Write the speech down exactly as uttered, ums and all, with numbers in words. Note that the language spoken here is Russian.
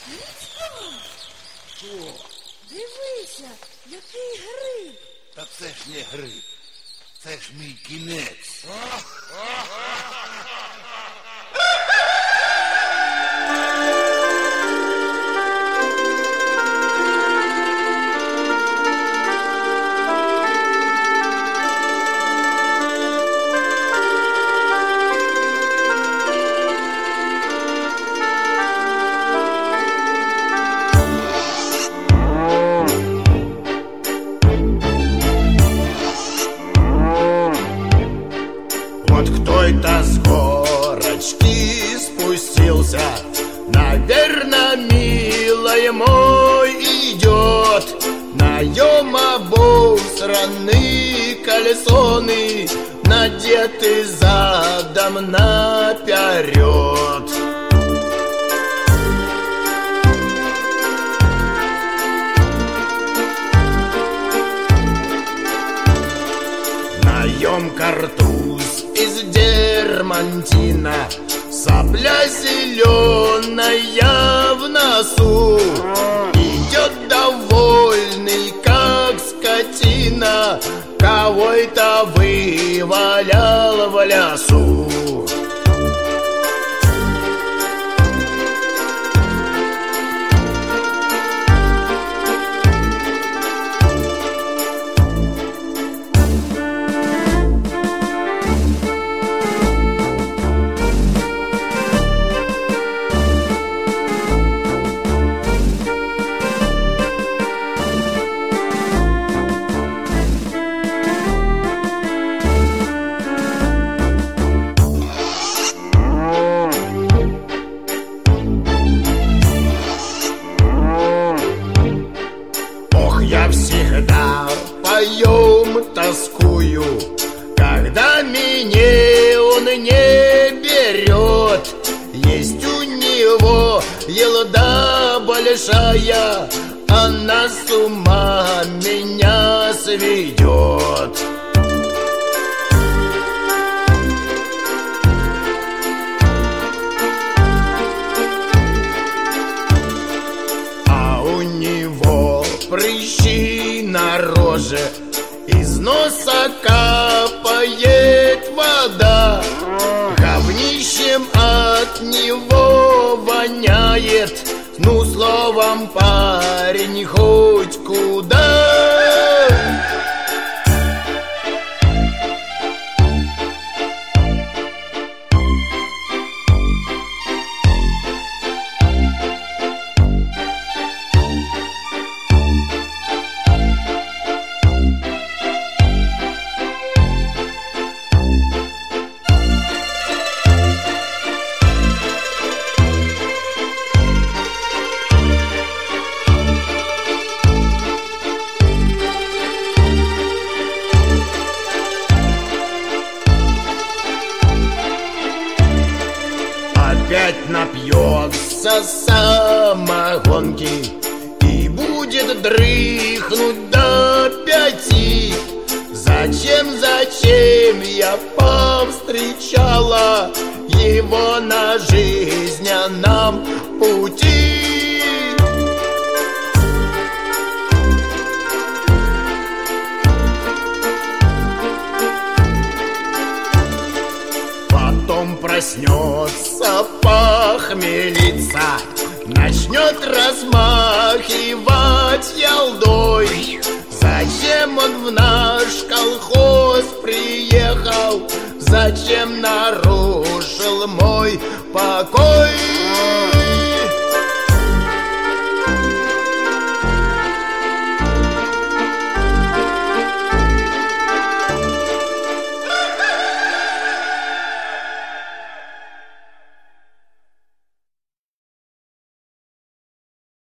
Що? Дивися, який гриб. Та це ж не гриб. Це ж мій кінець. Кто-то с горочки спустился, наверно, милая мой, идет. На нем обосранные кальсоны, надеты задом наперед. На нем картуз из дермантина, сопля зеленая в носу. Идет довольный, как скотина, кого-то вывалял в лесу. Я всегда поем тоскую, когда меня он не берет. Есть у него елда большая, она с ума меня сведет. А у него прыщи на роже, из носа капает вода. Говнищем от него воняет, ну, словом, парень хоть куда. Опять напьется самогонки и будет дрыхнуть до пяти. Зачем, зачем я повстречала его на жизненном пути? Потом проснется, похмелится, начнет размахивать ялдой. Зачем он в наш колхоз приехал? Зачем нарушил мой покой?